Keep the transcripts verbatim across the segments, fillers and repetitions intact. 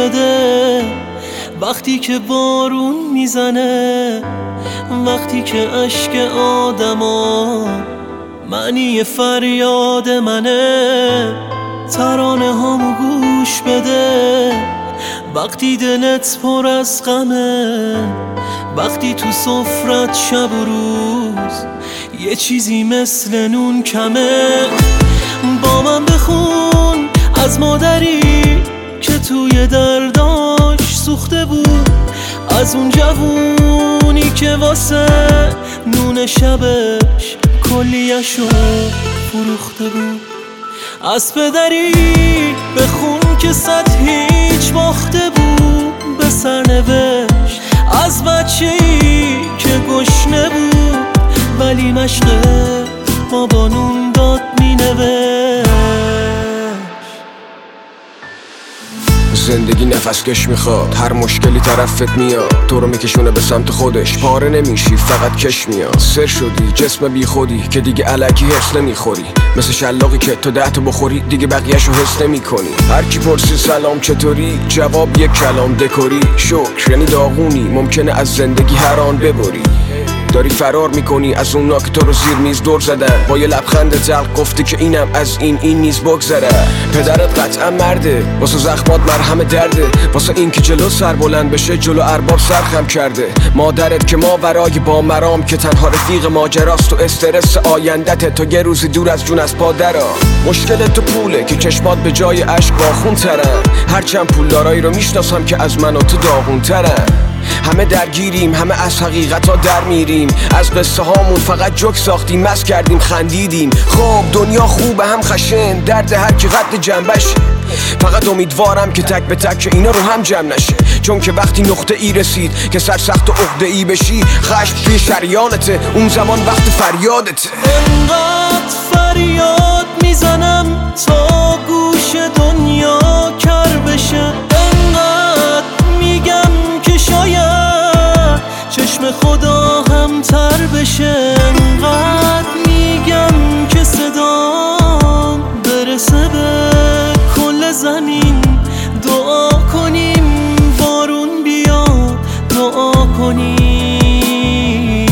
بده. وقتی که بارون میزنه، وقتی که اشک آدما معنی فریاد منه، ترانه هامو گوش بده. وقتی دلت پر از غمه، وقتی تو سفرت شب و روز یه چیزی مثل نون کمه، با من بخون از مادری که توی درداش سوخته بود، از اون جوونی که واسه نون شبش کلیه‌شو فروخته بود، از پدری بخون که صد هیچ باخته بود به سرنوشت، از بچه‌ای که گشنه بود ولی مشق بابا نون داد مینوشت. زندگی نفس کش میخواد، هر مشکلی طرفت میاد، تو رو میکشونه به سمت خودش، پاره نمیشی فقط کش میاد. سر شدی جسم بی خودی که دیگه الکی حس نمیخوری، مثل شلاقی که تو ده تا بخوری دیگه بقیه‌شو حس نمیکنی. هر کی پرسی سلام چطوری، جواب یک کلام دکوری، شکر یعنی داغونی، ممکنه از زندگی هر آن ببری. داری فرار میکنی از اونا که تو رو زیر میز دور زدن، با یه لبخند زلق گفتی که اینم از این این نیز بگذره. پدرت قطعا مرده، واسه زخمات مرهم درده، واسه این که جلو سر بلند بشه جلو ارباب سرخم کرده. مادرت که ماورای با مرام که تنها رفیق ماجراست و استرس آیندت، تو یه روزی دور از جون از پادرا. مشکل تو پوله که چشمات به جای اشک باخون ترن، هرچند پولدارایی رو میشناسم که از من و تو داغون ترن. همه درگیریم، همه از حقیقتا در میریم، از قصه هامون فقط جوک ساختیم، مست کردیم خندیدیم. خب دنیا خوبه هم خشن، درد هر کی قد جنبش، فقط امیدوارم که تک به تک اینا رو هم جمع نشه، چون که وقتی نقطه ای رسید که سرسخت و عقده ای بشی، خشم توی شریانته، اون زمان وقت فریادته. انقدر فریاد میزنم تا گوش دنیا کر بشه، انقدر میگم که شاید چشم خدا هم تر بشه، انقدر میگم که صدام برسه به کل زمین. دعا کنیم بارون بیاد، دعا کنیم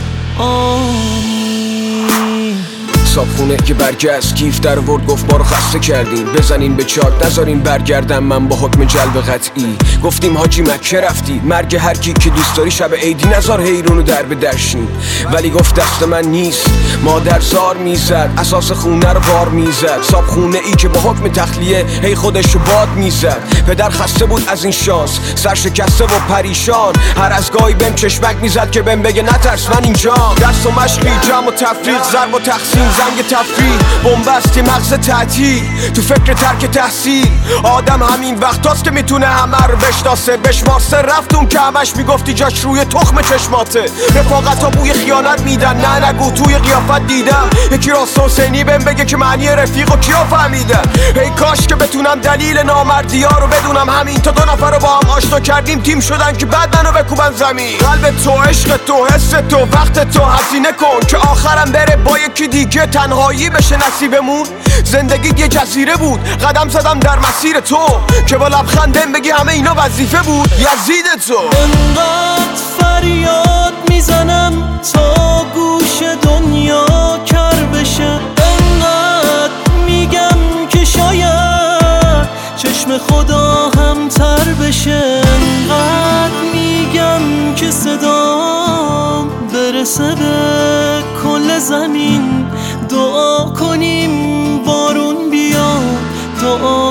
آمین. صابخونه که برگشت کیف در ورد گفت ما رو خسته کردین، بزنین به چارت نذارین برگردم من با حکم جلب قطعی. گفتیم حاجی مکه رفتی، مرگ هر کی که دوست داری شب عیدی نذار حیرونو در به درشین، ولی گفت دست من نیست. مادر زار میزد، اساس خونه رو بار میزد، صابخونه ای که با حکم تخلیه هی خودشو باد میزد. پدر خسته بود از این شانس، سر شکسته و پریشان، هر از گاهی بهم چشمک میزد که بهم بگه نترس من اینجام. درس و مشقی، جمع و تفریق، ضرب و تقسیم، زنگ تفریح، بنبستی مغز تعطیل، تو فکر ترک تحصیل. آدم همین وقتاست که میتونه همه رو بشناسه، بشمارسه رفتون که همش میگفتی جاش روی تخم چشماته. رفاقتا بوی خیانت میدن، نه نگو توی قیافت دیدم یکی راست حسینی بهم بگه که معنی رفیق و کیا فهمیدن. ای کاش که بتونم دلیل نامردی ها رو بدونم، همین تا دو نفر رو با هم آشنا کردیم تیم شدن که بعد منو بکوبن زمین. قلب تو، عشق تو، حس تو، وقت تو هزینه کن که آخرم بره با یکی دیگه تنهایی بشه نصیبمون. زندگی یه جزیره بود، قدم زدم در مسیر تو که با لبخندم بگی همه اینا وظیفه بود. یزید تو انقدر فریاد میزنم تا گوش دنیا کر بشه، انقدر میگم که شاید چشم خدا هم تر بشه، انقدر میگم که صدام برسه به کل زمین. دعا کنیم بارون بیاد، دعا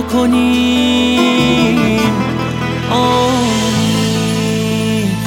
کنیم آمین.